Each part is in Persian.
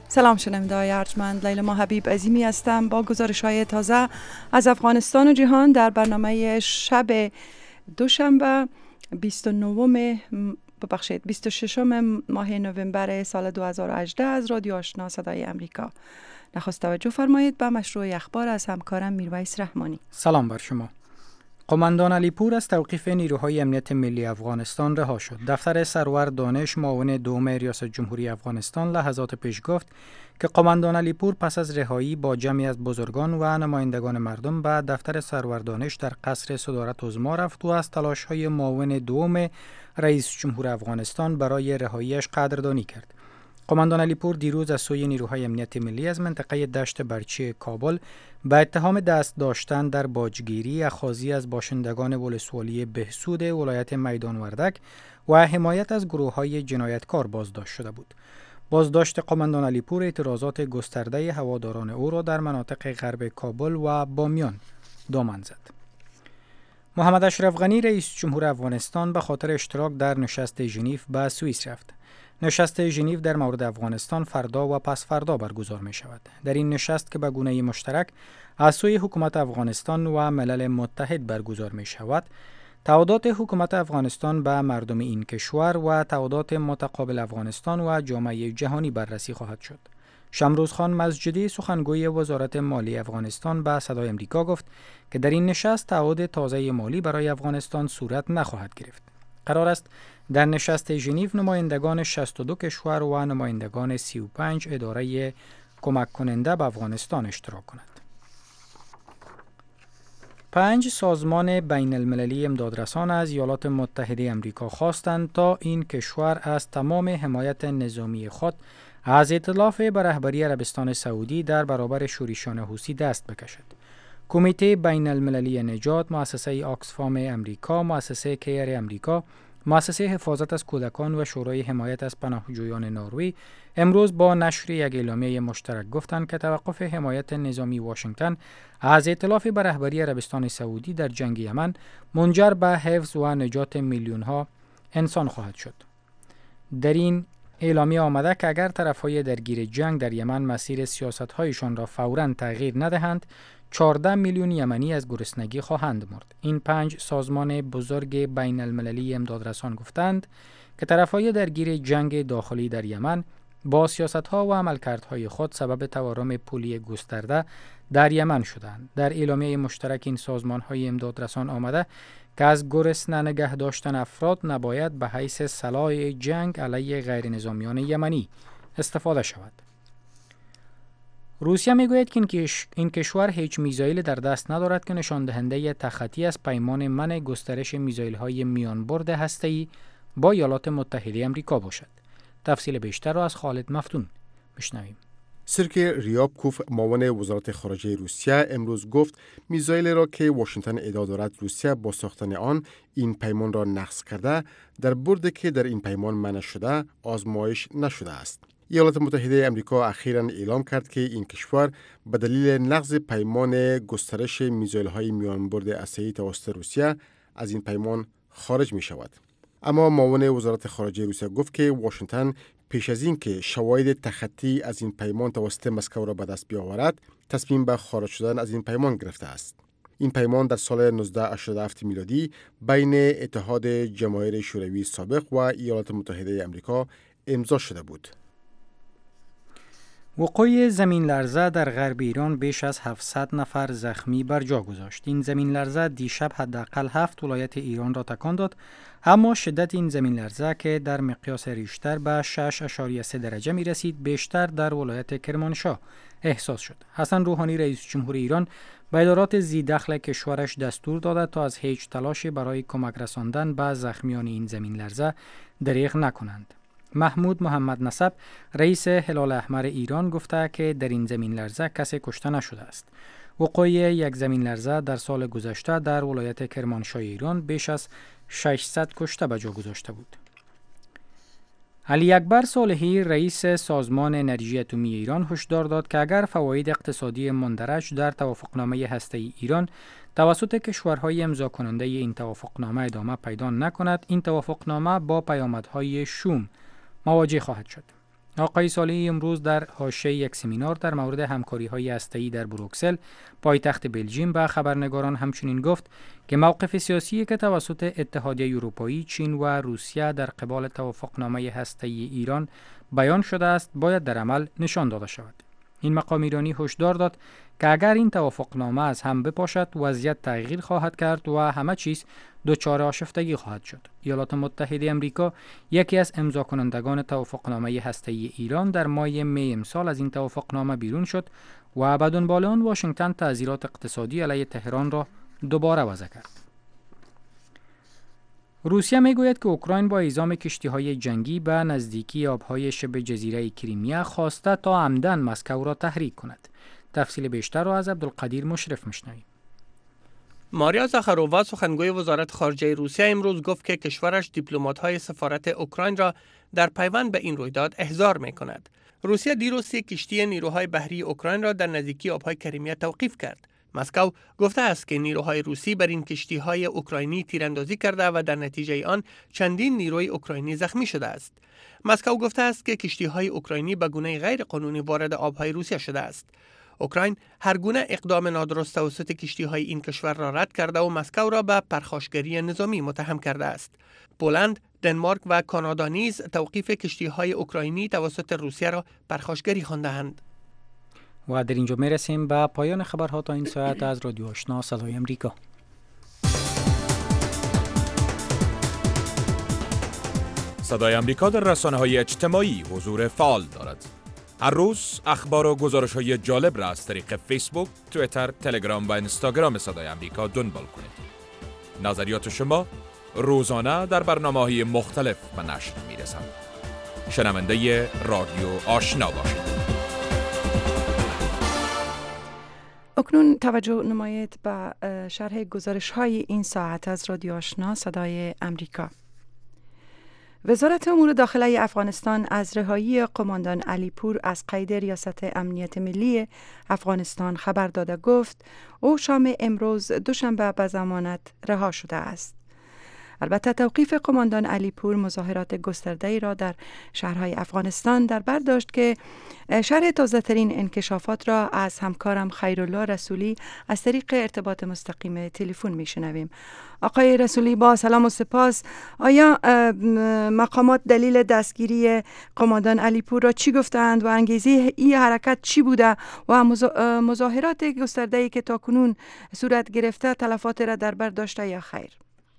سلام شنونده‌های ارجمند، لیلا حبیب عظیمی هستم با گزارش‌های تازه از افغانستان و جهان در برنامه شب دوشنبه 26 ماه نوامبر سال 2018 از رادیو آشنا صدای امریکا. نخست توجه فرمایید به مشروع اخبار از همکارم میرویس رحمانی. سلام بر شما. قماندان علیپور از توقیف نیروهای امنیت ملی افغانستان رها شد. دفتر سرور دانش معاون دوم ریاست جمهوری افغانستان لحظات پیش گفت که قماندان علیپور پس از رهایی با جمعی از بزرگان و نمایندگان مردم به دفتر سرور دانش در قصر صدارت عظما رفت و از تلاش‌های معاون دوم رئیس جمهور افغانستان برای رهاییش قدردانی کرد. قماندان علیپور دیروز از سوی نیروهای امنیت ملی از منطقه دشت برچی کابل به اتهام دست داشتن در باجگیری اخاذی از باشندگان ولسوالی بهسود ولایت میدان وردک و حمایت از گروه‌های جنایتکار بازداشت شده بود. بازداشت قماندان علیپور اعتراضات گسترده هواداران او را در مناطق غرب کابل و بامیان دامن زد. محمد اشرف غنی رئیس جمهور افغانستان به خاطر اشتراک در نشست ژنو به سوئیس رفت. نشست ژنو در مورد افغانستان فردا و پس فردا برگزار می شود. در این نشست که به گونه مشترک از سوی حکومت افغانستان و ملل متحد برگزار می شود، تعهدات حکومت افغانستان به مردم این کشور و تعهدات متقابل افغانستان و جامعه جهانی بررسی خواهد شد. شمروز خان مسجدی سخنگوی وزارت مالی افغانستان به صدای امریکا گفت که در این نشست تعهد تازه مالی برای افغانستان صورت نخواهد گرفت. قرار است در نشست ژنو نمایندگان 62 کشور و نمایندگان 35 اداره کمک کننده به افغانستان اشتراک کنند. 5 سازمان بین المللی امدادرسان از ایالات متحده آمریکا خواستند تا این کشور از تمام حمایت نظامی خود از ائتلاف به رهبری عربستان سعودی در برابر شورشیان حوثی دست بکشد. کمیته بین المللی نجات، مؤسسه آکسفام امریکا، مؤسسه کیر امریکا، مؤسسه حفاظت از کودکان و شورای حمایت از پناهجویان نروژ امروز با نشر یک اعلامیه مشترک گفتند که توقف حمایت نظامی واشنگتن از ائتلاف به رهبری عربستان سعودی در جنگ یمن منجر به حفظ و نجات میلیون‌ها انسان خواهد شد. در این اعلامیه آمده که اگر طرف‌های درگیر جنگ در یمن مسیر سیاست‌هایشان را فوراً تغییر ندهند، 14 میلیون یمنی از گرسنگی خواهند مرد. این 5 سازمان بزرگ بین المللی امدادرسان گفتند که طرف‌های درگیر جنگ داخلی در یمن با سیاست‌ها و عملکردهای خود سبب تورم پولی گسترده در یمن شدند. در اعلامیه مشترک این سازمان‌های امدادرسان آمده که از گرسنه نگه داشتن افراد نباید به حیث سلاح جنگ علیه غیر نظامیان یمنی استفاده شود. روسیه میگوید که این کشور هیچ میزایل در دست ندارد که نشان دهنده تخطی از پیمان منع گسترش میزایل‌های میانبرد هسته‌ای با ایالات متحده آمریکا باشد. تفصیل بیشتر را از خالد مفتون بشنویم. سرگئی ریابکوف معاون وزارت خارجه روسیه امروز گفت میزایل را که واشنگتن ادعا دارد روسیه با ساختن آن این پیمان را نقض کرده، در بردی که در این پیمان منع شده آزمایش نشده است. ایالات متحده آمریکا اخیراً اعلام کرد که این کشور به دلیل نقض پیمان گسترش میزایل‌های میانبرد اسلحه‌ای توسط روسیه از این پیمان خارج می شود. اما معاون وزارت خارجه روسیه گفت که واشنگتن پیش از این که شواهد تخطی از این پیمان توسط مسکو را به دست بیاورد، تصمیم به خارج شدن از این پیمان گرفته است. این پیمان در سال 1987 میلادی بین اتحاد جماهیر شوروی سابق و ایالات متحده آمریکا امضا شده بود. وقوع زمین لرزه در غرب ایران بیش از 700 نفر زخمی بر جا گذاشت. این زمین لرزه دیشب حداقل 7 ولایت ایران را تکان داد، اما شدت این زمین لرزه که در مقیاس ریشتر به 6.3 درجه می رسید بیشتر در ولایت کرمانشاه احساس شد. حسن روحانی رئیس جمهور ایران به ادارات ذی‌دخل کشورش دستور داده تا از هیچ تلاشی برای کمک رساندن به زخمیان این زمین لرزه دریغ نکنند. محمود محمد نسب رئیس هلال احمر ایران گفته که در این زمین لرزه کسی کشته نشده است. وقوع یک زمین لرزه در سال گذشته در ولایت کرمانشاه ایران بیش از 600 کشته به جا گذاشته بود. علی اکبر صالحی رئیس سازمان انرژی اتمی ایران هشدار داد که اگر فواید اقتصادی مندرج در توافقنامه هسته‌ای ایران توسط کشورهای امضا کننده این توافقنامه ادامه پیدا نکند، این توافقنامه با پیامدهای شوم مواجه خواهد شد. آقای صالحی امروز در حاشیه یک سمینار در مورد همکاری‌های هسته‌ای در بروکسل، پایتخت بلژیم، به خبرنگاران همچنین گفت که موقف سیاسی که توسط اتحادیه اروپایی، چین و روسیه در قبال توافقنامه هسته‌ای ایران بیان شده است، باید در عمل نشان داده شود. این مقام ایرانی هشدار داد که اگر این توافقنامه از هم بپاشد، وضعیت تغییر خواهد کرد و همه چیز دچار آشفتگی خواهد شد. ایالات متحده آمریکا یکی از امضا کنندگان توافقنامه هسته‌ای ایران در ماه می امسال از این توافقنامه بیرون شد و به دنبال آن واشنگتن تعزیرات اقتصادی علیه تهران را دوباره وضع کرد. روسیه میگوید که اوکراین با اعزام کشتی‌های جنگی به نزدیکی آب‌های شبه جزیره کریمیا خواسته تا عمدن مسکو را تحریک کند. تفصیل بیشتر را از عبدالقدیر مشرف میشنویم. ماریا زاخارووا سخنگوی وزارت خارجه روسیه امروز گفت که کشورش دیپلمات‌های سفارت اوکراین را در پیوند به این رویداد احضار می‌کند. روسیه دیروز 3 کشتی نیروهای بحری اوکراین را در نزدیکی آب‌های کریمیا توقیف کرد. مسکو گفته است که نیروهای روسی بر این کشتی‌های اوکراینی تیراندازی کرده و در نتیجه آن چندین نیروی اوکراینی زخمی شده است. مسکو گفته است که کشتی‌های اوکراینی به گونه غیر قانونی وارد آب‌های روسیه شده است. اوکراین هر گونه اقدام نادرست توسط کشتی‌های این کشور را رد کرده و مسکو را به پرخاشگری نظامی متهم کرده است. پولند، دنمارک و کانادا نیز توقیف کشتی‌های اوکراینی توسط روسیه را پرخاشگری خوانده‌اند. و در اینجا میرسیم به پایان خبرها تا این ساعت از رادیو آشنا صدای امریکا. صدای امریکا در رسانه‌های اجتماعی حضور فعال دارد. هر روز اخبار و گزارش‌های جالب را از طریق فیسبوک، توییتر، تلگرام و اینستاگرام صدای امریکا دنبال کنید. نظریات شما روزانه در برنامه‌های مختلف به نشر می‌رسند. شنونده رادیو آشنا باشید. اکنون توجه نمایید به شرح گزارش‌های این ساعت از رادیو آشنا صدای امریکا. وزارت امور داخلی افغانستان از رهایی قماندان علی پور از قید ریاست امنیت ملی افغانستان خبر داده گفت او شام امروز دوشنبه به ضمانت رها شده است. البته توقیف قماندان علی پور مظاهرات گسترده‌ای را در شهرهای افغانستان در بر داشت که شرح تازه‌ترین انکشافات را از همکارم خیرالله رسولی از طریق ارتباط مستقیم تلفن میشنویم. آقای رسولی، با سلام و سپاس. آیا مقامات دلیل دستگیری قماندان علی پور را چی گفتند و انگیزه این حرکت چی بوده و مظاهرات گسترده‌ای که تاکنون صورت گرفته تلفات را در بر داشته یا خیر؟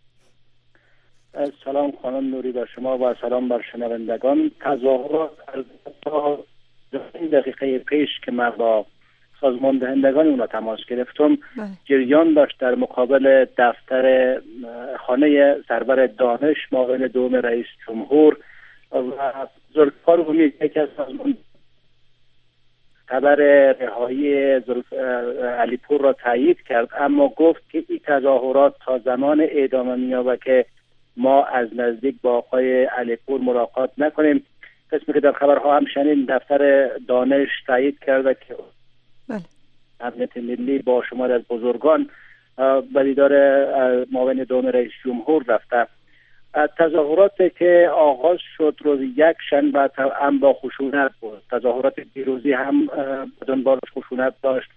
سلام خانم نوری بر شما و سلام بر شنوندگان. تظاهرات از این دقیقه پیش که من با سازمان دهندگان اون را تماس گرفتم جریان داشت در مقابل دفتر خانه سرور دانش معاون دوم رئیس جمهور و ذوالفقار عمومی یکی از سازمان خبر رهایی علی پور را تایید کرد، اما گفت که این تظاهرات تا زمان ادامه می‌یابد که ما از نزدیک با آقای علی پور ملاقات نکنیم. قسمی که در خبرها هم شنید دفتر دانش تایید کرده که امنیت ملی با شمار از بزرگان به دیدار معاون دوم رئیس جمهور رفته. تظاهراتی که آغاز شد روز یک شنبه هم با خشونت بود. تظاهرات دیروزی هم دنبالش خشونت داشت.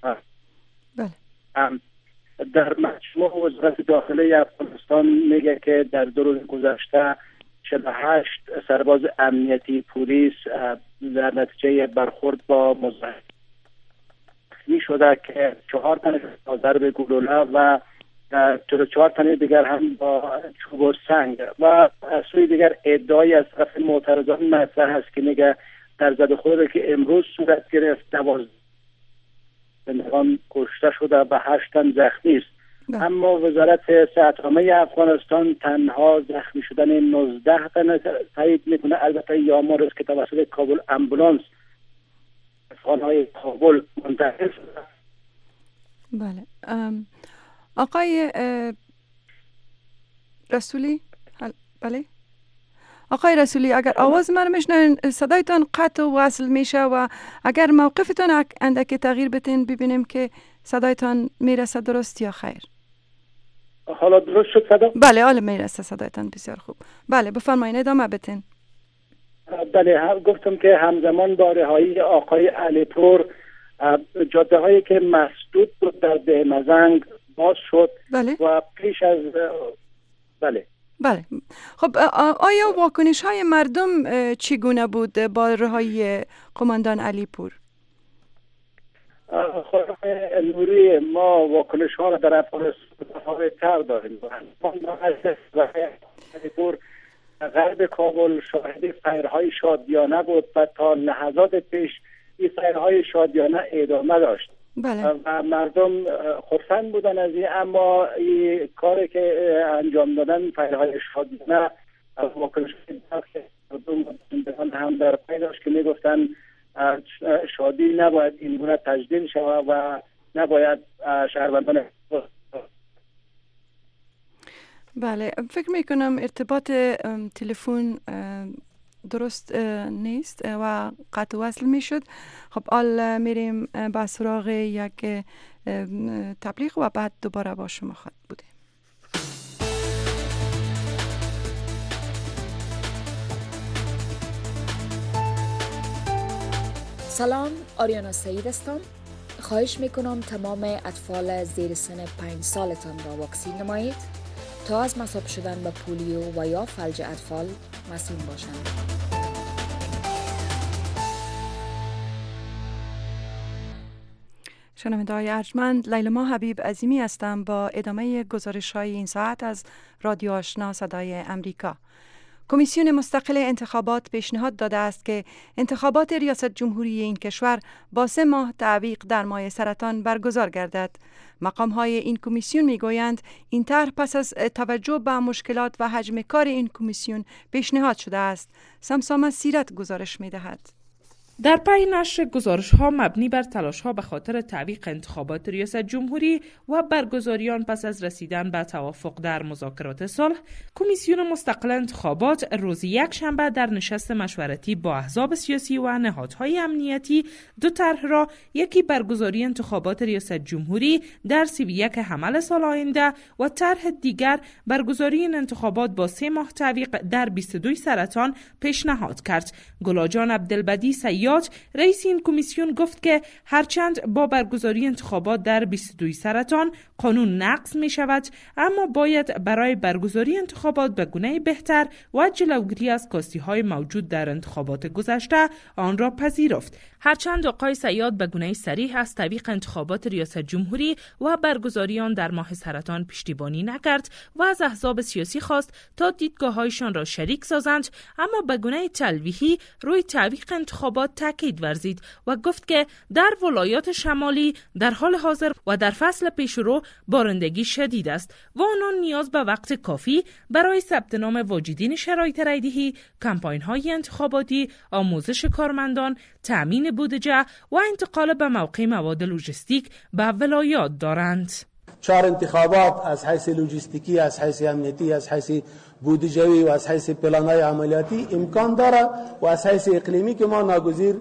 در مجموع وزارت داخلی افغانستان میگه که در 2 روز گذشته 48 سرباز امنیتی پلیس در نتیجه برخورد با مظاهرین شده که 4 تن ضرب گلوله و 44 تن دیگر هم با چوب و سنگ و از سوی دیگر ادعای از طرف معترضان مطرح هست که میگه در زدخوری که امروز صورت گرفت 12 زندگان کشته شده و 8 تن زخمی است. اما وزارت صحت عامه افغانستان تنها زخمی شدن 19 تن تایید میکنه. البته یامار است که توسط کابل امبولانس خانه‌های کابل منتقل شده. بله. آقای رسولی، بله آقای رسولی، اگر آواز من میشنوین صدایتان قطع و وصل میشه و اگر موقفتان اندکی تغییر بتین ببینیم که صدایتان میرسه درست یا خیر. حالا درست شد صدا؟ بله، حالا میرسه صدایتان بسیار خوب. بله بفرمایید ادامه بتین. بله، گفتم که همزمان با رهایی آقای علیپور جاده هایی که مسدود بود در دهمزنگ باز شد. بله. و پیش از بله خب آیا واکنش های مردم چگونه بود با رهایی قماندان علیپور؟ خانم نوری، ما واکنش ها را در افغانستان متفاوت‌تر داریم. علیپور غرب کابل شاهد سیرهای شادیانه بود و تا لحظات پیش این سیرهای شادیانه ادامه داشت. بله. و مردم خرسند بودن از این، اما این کاری که انجام دادن سیرهای شادیانه واکنش مردم هم در پی داشت که میگفتن شادی نباید این گونه تجدید شود و نباید شهروندان. بله، فکر میکنم ارتباط تلفن درست نیست و قطع وصل میشد. خب حال میریم به سراغ یک تبلیغ و بعد دوباره با شما خواهد بودیم. سلام، آریانا سعید هستم. خواهش میکنم تمام اطفال زیر سن 5 سالتان را واکسین نمایید تا از مصاب شدن به پولیو و یا فلج اطفال مسئول باشند. شنونده‌های ارجمند، لیلما حبیب عظیمی هستم با ادامه گزارش‌های این ساعت از رادیو آشنا صدای امریکا. کمیسیون مستقل انتخابات پیشنهاد داده است که انتخابات ریاست جمهوری این کشور با 3 ماه تعویق در ماه سرطان برگزار گردد. مقام‌های این کمیسیون می‌گویند این طرح پس از توجه به مشکلات و حجم کار این کمیسیون پیشنهاد شده است. سمسامه سیرت گزارش می‌دهد. در پی نشر گزارش‌ها مبنی بر تلاش‌ها به خاطر تعویق انتخابات ریاست جمهوری و برگزاری آن پس از رسیدن به توافق در مذاکرات صلح، کمیسیون مستقل انتخابات روز یکشنبه در نشست مشورتی با احزاب سیاسی و نهادهای امنیتی 2 طرح را، یکی برگزاری انتخابات ریاست جمهوری در 31 حمل سال آینده و طرح دیگر برگزاری این انتخابات با 3 ماه تعویق در 22 سرطان پیشنهاد کرد. گلاجان عبدالبدی سیاد، رئیس این کمیسیون، گفت که هرچند با برگزاری انتخابات در 22 سرطان قانون نقض می شود، اما باید برای برگزاری انتخابات به گونه بهتر و جلوگیری از کاستی‌های موجود در انتخابات گذشته آن را پذیرفت. هرچند آقای سیاد به گونه صریح از تعویق انتخابات ریاست جمهوری و برگزاری آن در ماه سرطان پشتیبانی نکرد و از احزاب سیاسی خواست تا دیدگاه‌هایشان را شریک سازند، اما به گونه تلویحی روی تعویق انتخابات تاکید ورزید و گفت که در ولایات شمالی در حال حاضر و در فصل پیشرو بارندگی شدید است و آنان نیاز به وقت کافی برای ثبت نام واجدین شرایط رایدهی، کمپاین‌های انتخاباتی، آموزش کارمندان، تأمین بودجه و انتقال به موقع مواد لوجستیک به ولایات دارند. 4 انتخابات از حیث لوجستیکی، از حیث امنیتی، از حیث بودجوی و از حیث پلان‌های عملیاتی امکان داره و از حیث اقلیمی که ما ناگزیر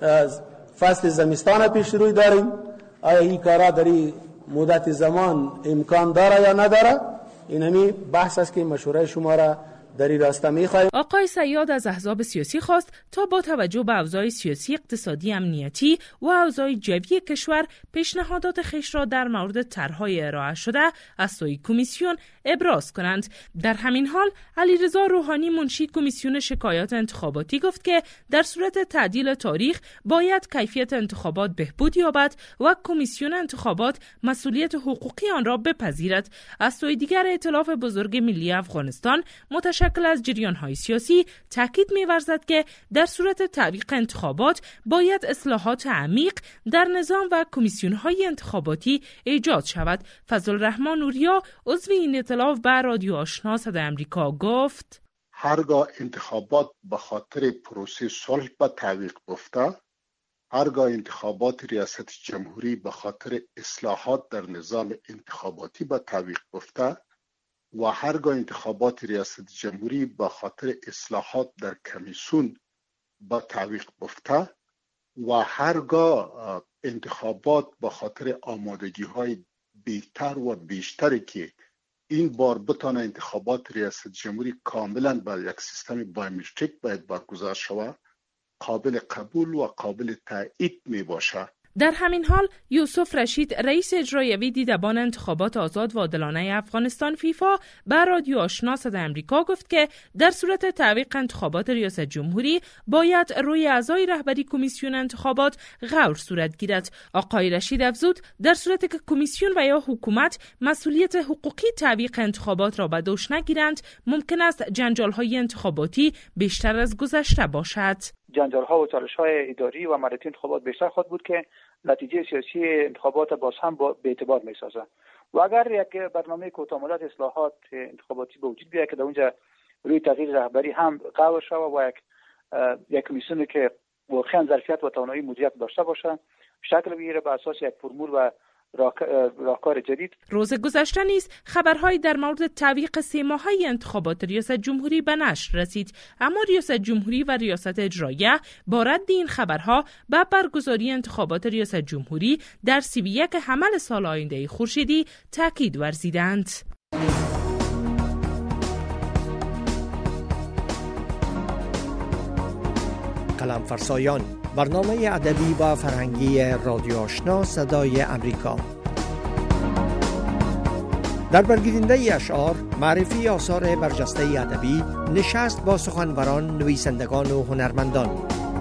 فصل زمستان پیش روی داریم. آیا این کارا در این مدت زمان امکان داره یا نداره؟ این همی بحث است که مشوره شما را در این راستا می‌خواهیم. آقای سیاد از احزاب سیاسی خواست تا با توجه به اوضاع سیاسی، اقتصادی، امنیتی و اوضاع جوی کشور پیشنهادات خویش را در مورد طرح‌های ارائه شده از سوی کمیسیون ابراز کنند. در همین حال علیرضا روحانی، منشی کمیسیون شکایات انتخاباتی، گفت که در صورت تعدیل تاریخ باید کیفیت انتخابات بهبود یابد و کمیسیون انتخابات مسئولیت حقوقی آن را بپذیرد. از سوی دیگر ائتلاف بزرگ ملی افغانستان متشکل از جریان‌های سیاسی تاکید می‌ورزد که در صورت تعویق انتخابات باید اصلاحات عمیق در نظام و کمیسیون‌های انتخاباتی ایجاد شود. فضلالرحمن نوریا، عضو این ائتلاف، به رادیو آشنا صدای امریکا گفت: هرگاه انتخابات به خاطر پروسه صلح به تعویق گفته، هرگاه انتخابات ریاست جمهوری به خاطر اصلاحات در نظام انتخاباتی به تعویق گفته و هرگاه انتخابات ریاست جمهوری به خاطر اصلاحات در کمیسیون به تعویق گفته و هرگاه انتخابات به خاطر آمادگی های بهتر و بیشتری که این بار بتانه انتخابات ریاست جمهوری کاملا با یک سیستم بایومتریک باید برگزار شود، قابل قبول و قابل تایید می باشه. در همین حال یوسف رشید رئیس اجرایی دیدبان انتخابات آزاد و عادلانه افغانستان فیفا به رادیو آشنا صدای آمریکا گفت که در صورت تعویق انتخابات ریاست جمهوری باید روی اعضای رهبری کمیسیون انتخابات غور صورت گیرد. آقای رشید افزود در صورتی که کمیسیون و یا حکومت مسئولیت حقوقی تعویق انتخابات را به دوش نگیرند ممکن است جنجال‌های انتخاباتی بیشتر از گذشته باشد. جنجال‌ها و چالش‌های اداری و مدتی انتخابات بیشتر خواهد بود که نتیجه سیاسی انتخابات باز هم به اعتبار می‌سازد. و اگر یک برنامه کوتاه مدت اصلاحات انتخاباتی به وجود بیاید که در اونجا روی تغییر رهبری هم قرار شود و یک کمیسیونی که واقعا ظرفیت و توانایی مدیریت داشته باشد شکل بگیره بر اساس یک فرمول و راهکار جدید. روز گذشته نیز خبرهایی در مورد تعویق 3 ماهه انتخابات ریاست جمهوری به نشر رسید، اما ریاست جمهوری و ریاست اجراییه با رد این خبرها به برگزاری انتخابات ریاست جمهوری در 31 حمل سال آینده خورشیدی تاکید ورزیدند. قلمفرسایان، برنامه ادبی و فرهنگی رادیو آشنا صدای امریکا. در برگزیدنده اشعار، معرفی آثار برجسته ادبی، نشست با سخنوران، نویسندگان و هنرمندان.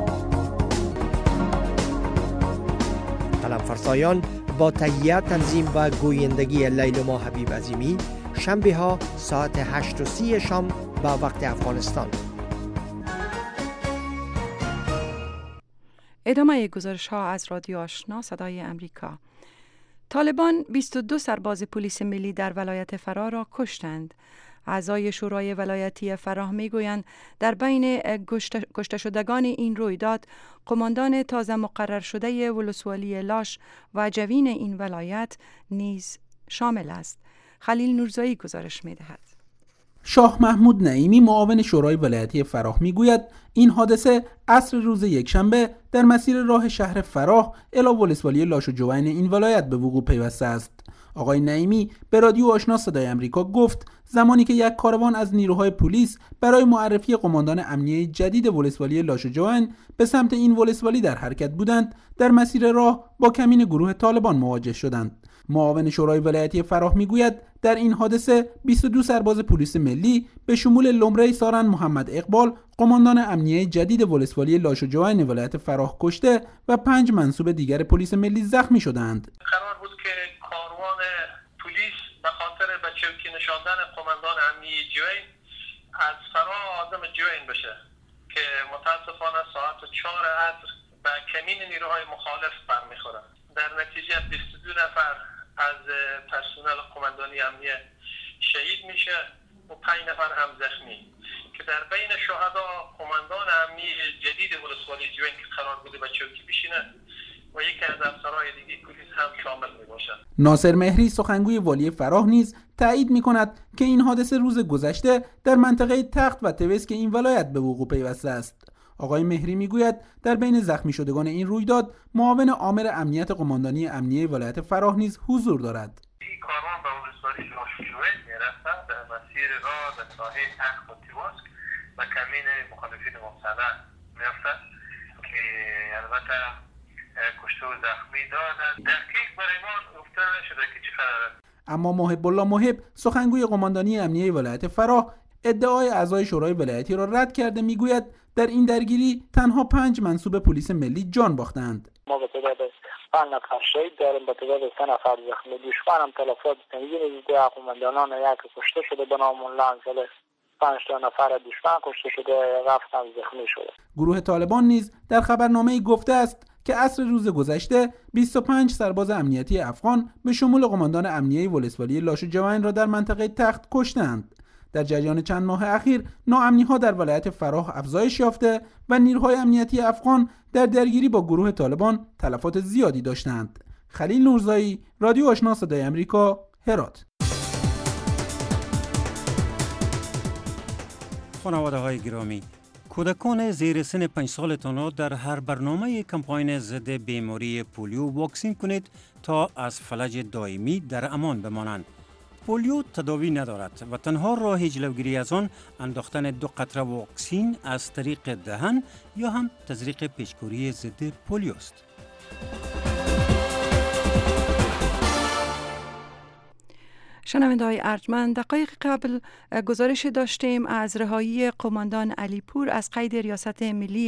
قلمفرسایان با تهیه، تنظیم و گویندگی لیلما حبیب عظیمی، شنبه ها ساعت 8:30 شام به وقت افغانستان. ادامه گزارش ها از رادیو آشنا صدای امریکا. طالبان 22 سرباز پلیس ملی در ولایت فراه را کشتند. اعضای شورای ولایتی فراه میگویند در بین کشته شدگان این رویداد قماندان تازه مقرر شده ولسوالی لاش و جوین این ولایت نیز شامل است. خلیل نورزایی گزارش می‌دهد. شاه محمود نعیمی معاون شورای ولایتی فراه میگوید این حادثه عصر روز یکشنبه در مسیر راه شهر فراه الی ولسوالی لاش و جوین این ولایت به وقوع پیوسته است. آقای نعیمی به رادیو آشنا صدای آمریکا گفت زمانی که یک کاروان از نیروهای پلیس برای معرفی قماندان امنیه جدید ولسوالی لاش و جوین به سمت این ولسوالی در حرکت بودند، در مسیر راه با کمین گروه طالبان مواجه شدند. معاون شورای ولایتی فراه میگوید در این حادثه 22 سرباز پلیس ملی به شمول لمره سارن محمد اقبال قماندان امنیه جدید ولسوالی لاش و جوین ولایت فراه کشته و 5 منصوب دیگر پلیس ملی زخمی شدند. قرار بود که کاروان پلیس به خاطر به چوکی نشاندن قماندان امنیه جوین از فراه آدم جوین بشه که متاسفانه ساعت 4 عصر به کمین نیروهای مخالف برمیخوره. در نتیجه 22 نفر از پرسنل قماندانی امنیه شهید میشه و 5 نفر هم زخمی که در بین شهدا قماندان امنیه جدید ولسوالی جوین که قرار بوده به چوکی بشینه و یکی از افسرهای دیگه پلیس هم شامل میباشد. ناصر مهری سخنگوی والی فراه نیز تایید میکند که این حادثه روز گذشته در منطقه تخت و طویس که این ولایت به وقوع پیوسته است. آقای مهری میگوید در بین زخمی شدگان این رویداد معاون عامل امنیت قماندانی امنیه ولایت فراه نیز حضور دارد. این کاروان به ولسوالی لاش و جوین میرسد در مسیر راه به ساحه تخت و طویس و کمین مخالفین مبتلا میافتد که البته کشته و زخمی دارد. دقیق برای ما گفته نشده که چه خبره. اما محب الله محب سخنگوی قماندانی امنیه ولایت فراه ادعای اعضای شورای ولایتی را رد کرده میگوید در این درگیری تنها 5 منصوب پلیس ملی جان باختند. ما به تعداد 5 نفر شهید داریم، به تعداد 3 نفر زخمی. دشمن هم تلفات تنظیم دیده قماندانان یک کشته شده به نام لنزله، 5 نفر دشمن کشته شده، رفتن زخمی شده. گروه طالبان نیز در خبرنامه‌ای گفته است که عصر روز گذشته 25 سرباز امنیتی افغان به شمول قماندان امنیه ولسوالی لاش و جوین را در منطقه تخت کشتند. در جریان چند ماه اخیر ناامنی‌ها در ولایت فراه افزایش یافته و نیروهای امنیتی افغان در درگیری با گروه طالبان تلفات زیادی داشتند. خلیل نورزایی، رادیو آشنا صدای آمریکا، هرات. خانواده‌های گرامی، کودکان زیر سن 5 سالتان را در هر برنامه کمپاین ضد بیماری پولیو واکسین کنید تا از فلج دائمی در امان بمانند. پولیو تداوی ندارد و تنها راه جلوگیری از آن انداختن 2 قطره واکسین از طریق دهن یا هم تزریق پیچکوری ضد پولیو است. شنونده‌های ارجمند، دقایق قبل گزارش داشتیم از رهایی قماندان علیپور از قید ریاست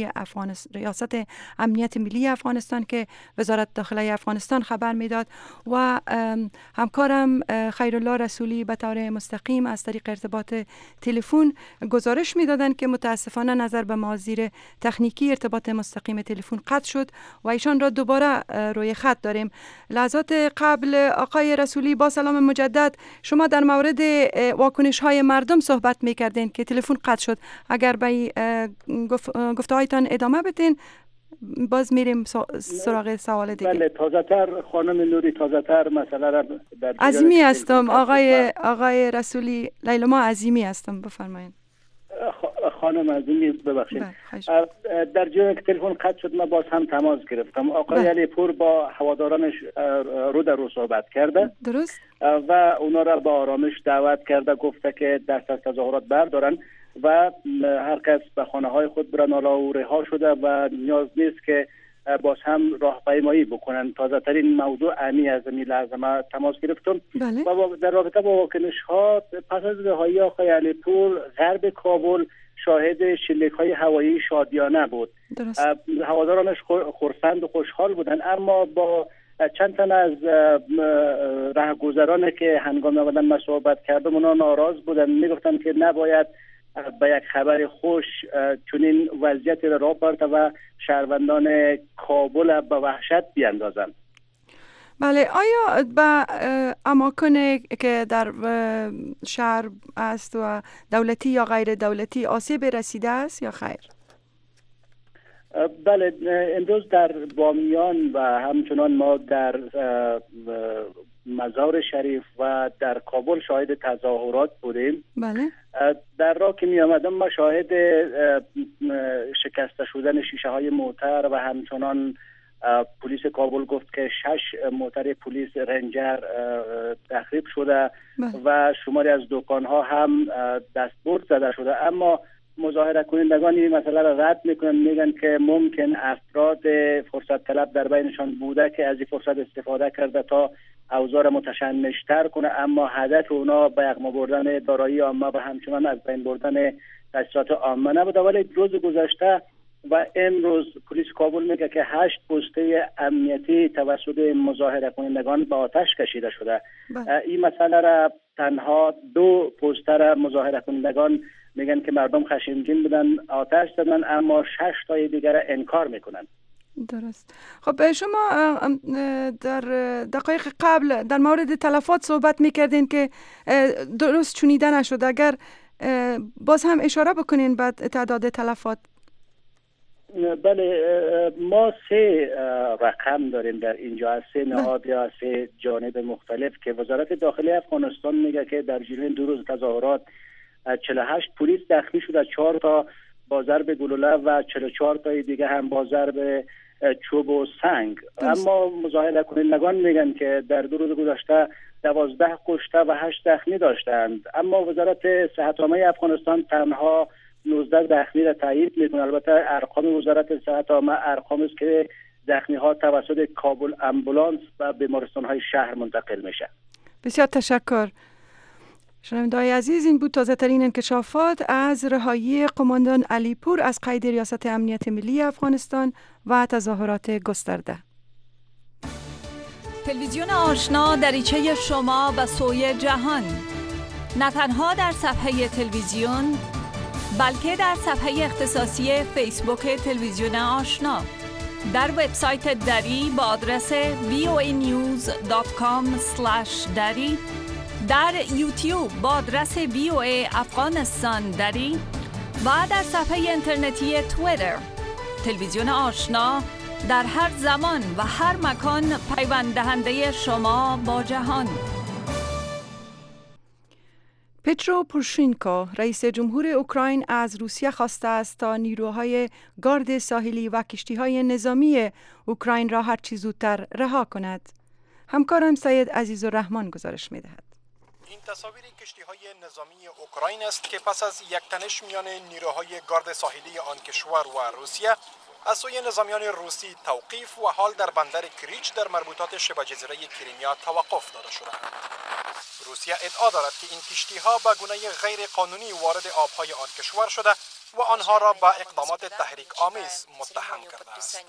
امنیت ملی افغانستان که وزارت داخله افغانستان خبر میداد و همکارم خیرالله رسولی به طور مستقیم از طریق ارتباط تلفن گزارش میدادند که متاسفانه نظر به مزیر تکنیکی ارتباط مستقیم تلفن قطع شد و ایشان را دوباره روی خط داریم. لحظات قبل آقای رسولی با سلام مجدد، شما در مورد واکنش های مردم صحبت میکردین که تلفن قطع شد. اگر به گفته هایتان ادامه بدین باز میریم سراغ سوال دیگه. بله، تازه تر خانم نوری، تازه تر مسئله را در عظیمی هستم آقای رسولی، لیلما عظیمی هستم، بفرمایید. خانم عظیمی ببخشید، در جایی که تلفن قطع شد من باز هم تماس گرفتم. آقای علیپور با هوادارانش رو در رو صحبت کرده. درست. و اونا را با آرامش دعوت کرده، گفته که دست از تظاهرات بردارن و هر کس به خانه های خود برن. حالا او رها شده و نیاز نیست که باز هم راهپیمایی بکنن. تازه ترین موضوع امی از این لحظه ما تماس گرفتم. بله. و در رابطه با واکنش ها پس از رهایی آقای علیپور، غرب کابل شاهد شلیک های هوایی شادیانه بود. هوادارانش خرسند و خوشحال بودن، اما با چند تن از رهگذران که هنگام آمدن من صحبت کردم اونا ناراض بودن، میگفتن که نباید به یک خبر خوش چنین وضعیت را برده و شهروندان کابل به وحشت بیاندازند. بله، آیا به اماکن که در شهر است و دولتی یا غیر دولتی آسیب رسیده است یا خیر؟ بله، امروز در بامیان و همچنان ما در مزار شریف و در کابل شاهد تظاهرات بودیم. بله. در راه که می آمدم ما شاهد شکسته شدن شیشه های موتر و همچنان پلیس کابل گفت که 6 موتر پلیس رنجر تخریب شده و شماری از دکان ها هم دستبرد زده شده. اما مظاهره کنندگان این مسئله را رد میکنن، میگن که ممکن افراد فرصت طلب در بینشان بوده که از این فرصت استفاده کرده تا اوضاع را متشنج‌تر کنه، اما هدف اونا به یغما بردن دارایی عامه و همچنان از بین بردن تاسیسات عامه نبوده. ولی روز گذشته و امروز پلیس کابل میگه که 8 پوسته امنیتی توسط مظاهره کنندگان به آتش کشیده شده. این مسئله را تنها 2 پوسته را مظاهره کنندگان میگن که مردم خشمگین بودن آتش زدن، اما 6 تای دیگر را انکار میکنن. درست. خب شما در دقایق قبل در مورد تلفات صحبت میکردین که درست چونیده نشد. اگر باز هم اشاره بکنین بعد تعداد تلفات. بله، ما 3 رقم داریم در اینجا از 3 نهاد یا از 3 جانب مختلف که وزارت داخلی افغانستان میگه که در جریان 2 روز تظاهرات 48 پلیس زخمی شده، 4 تا با ضرب گلوله و 44 تای دیگه هم با ضرب چوب و سنگ. اما مظاهره کنندگان میگن که در 2 روز گذشته 12 کشته و 8 زخمی داشتند، اما وزارت صحت عامه افغانستان تنها 19 زخمی را تایید میکنه. البته ارقام وزارت صحت عامه ارقامی است که زخمی ها توسط کابل امبولانس و بیمارستان های شهر منتقل میشه. بسیار تشکر. شنونده‌های عزیز، این بود تازه ترین انکشافات از رهایی قماندان علیپور از قید ریاست امنیت ملی افغانستان و تظاهرات گسترده. تلویزیون آشنا دریچه شما به سوی جهان، نه تنها در صفحه تلویزیون بلکه در صفحه اختصاصی فیسبوک تلویزیون آشنا، در وبسایت دری با آدرس voanews.com/dari، در یوتیوب با آدرس VOA افغانستان دری و در صفحه اینترنتی توییتر. تلویزیون آشنا در هر زمان و هر مکان پیوند دهنده شما با جهان. پترو پوروشنکو رئیس جمهور اوکراین از روسیه خواسته است تا نیروهای گارد ساحلی و کشتی‌های نظامی اوکراین را هرچه زودتر رها کند. همکارم سید عزیزالرحمن گزارش می‌دهد. این تصاویر کشتی‌های نظامی اوکراین است که پس از یک تنش میان نیروهای گارد ساحلی آن کشور و روسیه از سوی نظامیان روسی توقیف و حال در بندر کریچ در مربوطات شبه جزیره کریمیا توقف داده شدند. روسیه ادعا دارد که این کشتی‌ها به گونه غیر قانونی وارد آب‌های آن کشور شده و آنها را به اقدامات تحریک آمیز متهم کرده است.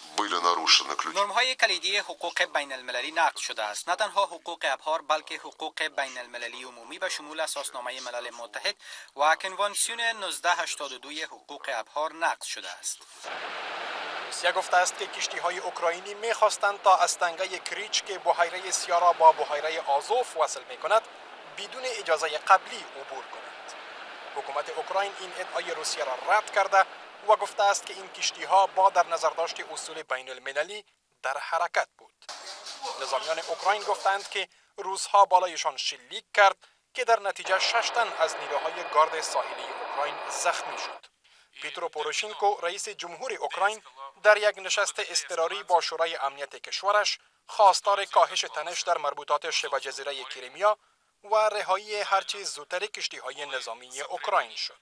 نرم‌های کلیدی حقوق بین المللی نقض شده است. نه تنها حقوق ابحار بلکه حقوق بین المللی عمومی به شمول اساسنامه ملل متحد و کنوانسیون 1982 حقوق ابحار نقض شده است. روسیه گفته است که کشتی‌های اوکراینی می‌خواستند تا از تنگه کریچ که بحیره سیا را با بحیره آزوف وصل می‌کند بدون اجازه قبلی عبور کنند. حکومت اوکراین این ادعای روسیه را رد کرده و گفته است که این کشتی‌ها با در نظر داشت اصول بین المللی در حرکت بود. نظامیان اوکراین گفتند که روس‌ها بالایشان شلیک کرد که در نتیجه 6 تن از نیروهای گارد ساحلی اوکراین زخمی شد. پیترو پوروشینکو رئیس جمهور اوکراین در یک نشست اضطراری با شورای امنیت کشورش خواستار کاهش تنش در مربوطات شبه جزیره کریمیا و رهایی هرچی زودتر کشتی‌های نظامی اوکراین شد.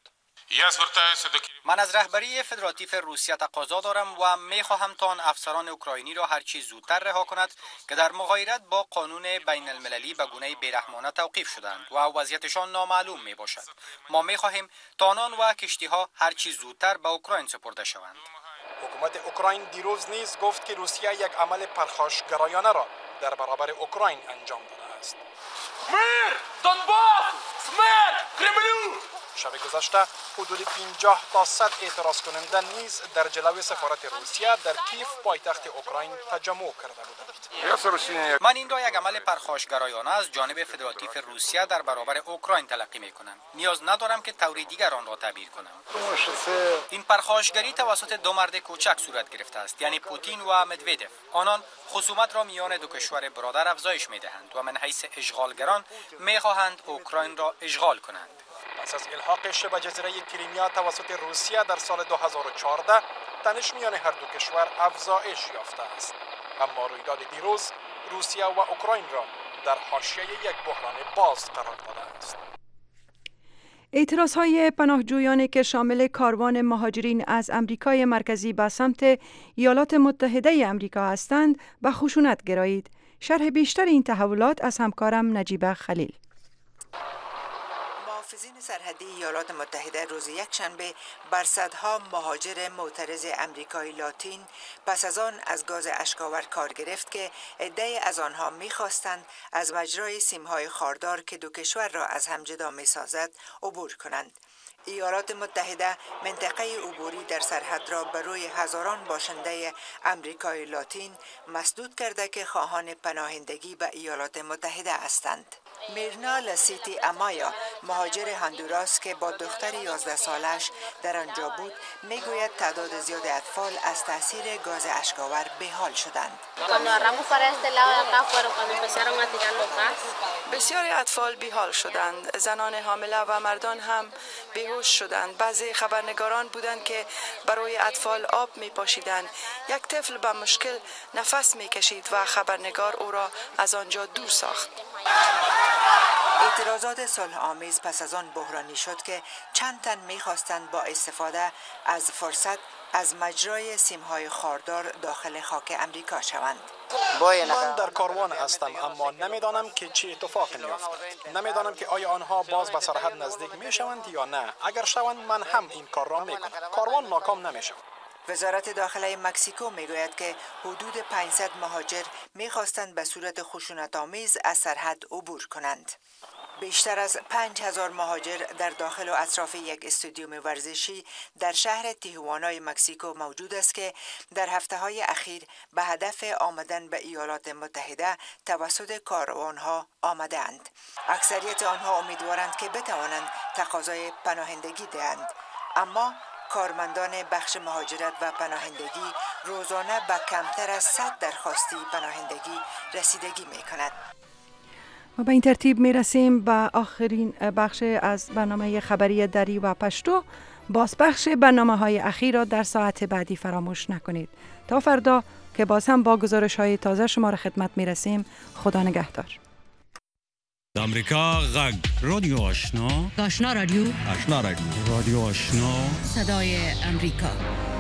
من از رهبری فدراتیو روسیه تقاضا دارم و می‌خواهم تا آن افسران اوکراینی را هرچی زودتر رها کند که در مغایرت با قانون بین المللی به گونه بیرحمانه توقیف شدند و وضعیتشان نامعلوم می باشد. ما می‌خواهیم تا آنان و کشتی‌ها هرچی زودتر به اوکراین سپرده شوند. حکومت اوکراین دیروز نیز گفت که روسیه یک عمل پرخاشگرایانه را در برابر اوکراین انجام داده است. میر! دونباس! سمرد! کرملو! شب گذشته حدود 50 تا 100 اعتراض کننده نیز در جلوی سفارت روسیه در کیف پایتخت اوکراین تجمع کرده بودند. من این را یک عمل پرخاشگرایانه از جانب فدراتیو روسیه در برابر اوکراین تلقی می کنم. نیاز ندارم که طور دیگر آن را تعبیر کنم. این پرخاشگری توسط دو مرد کوچک صورت گرفته است، یعنی پوتین و مدودف. آنان خصومت را میان دو کشور برادر افزایش می دهند و من حیث اشغالگران می خواهند اوکراین را اشغال کنند. پس از الحاق شبه جزیره کریمیا توسط روسیه در سال 2014 تنش میان هر دو کشور افزایش یافته است. اما رویداد دیروز روسیه و اوکراین را در حاشیه یک بحران باز قرار داده است. اعتراضهای پناهجویانی که شامل کاروان مهاجرین از امریکای مرکزی به سمت ایالات متحده امریکا هستند به خشونت گرایید. شرح بیشتر این تحولات از همکارم نجیبه خلیل. محافظین سرحدی ایالات متحده روز یکشنبه بر صدها مهاجر معترض امریکای لاتین پس از آن از گاز اشک‌آور کار گرفت که عده‌ای از آنها می‌خواستند از مجرای سیم‌های خاردار که دو کشور را از هم جدا می‌سازد عبور کنند. ایالات متحده منطقه عبوری در سرحد را بر روی هزاران باشنده امریکای لاتین مسدود کرده که خواهان پناهندگی به ایالات متحده هستند. میرنا لسیتی امایا مهاجر هندوراس که با دختر 11 سالش در آنجا بود میگوید تعداد زیاد اطفال از تاثیر گاز اشک‌آور بی‌حال شدند. بسیاری اطفال بی‌حال شدند، زنان حامله و مردان هم بیهوش شدند. بعضی خبرنگاران بودند که برای اطفال آب می‌پاشیدند. یک طفل به مشکل نفس می‌کشید و خبرنگار او را از آنجا دور ساخت. اعتراضات صلح آمیز پس از آن بحرانی شد که چند تن می‌خواستند با استفاده از فرصت از مجرای سیم‌های خاردار داخل خاک امریکا شوند. من در کاروان هستم اما نمیدانم که چه اتفاقی می‌افتد. نمیدانم که آیا آنها باز به سرحد نزدیک می‌شوند یا نه. اگر شوند من هم این کار را می‌کنم. کاروان ناکام نمی‌شود. وزارت داخله مکزیکو میگوید که حدود 500 مهاجر می‌خواستند به صورت خشونت‌آمیز از سرحد عبور کنند. بیشتر از 5000 مهاجر در داخل و اطراف یک استادیوم ورزشی در شهر تیهوانای مکزیکو موجود است که در هفته‌های اخیر به هدف آمدن به ایالات متحده توسط کاروان‌ها آمده‌اند. اکثریت آنها امیدوارند که بتوانند تقاضای پناهندگی دهند، اما کارمندان بخش مهاجرت و پناهندگی روزانه به کمتر از 100 درخواستی پناهندگی رسیدگی می‌کند. و به این ترتیب می رسیم به آخرین بخش از برنامه خبری دری و پشتو. باز بخش برنامه های اخیر را در ساعت بعدی فراموش نکنید. تا فردا که باز هم با گزارش های تازه شما را خدمت می رسیم. خدا نگهدار. امریکا غږ رادیو آشنا آشنا رادیو رادیو آشنا صدای امریکا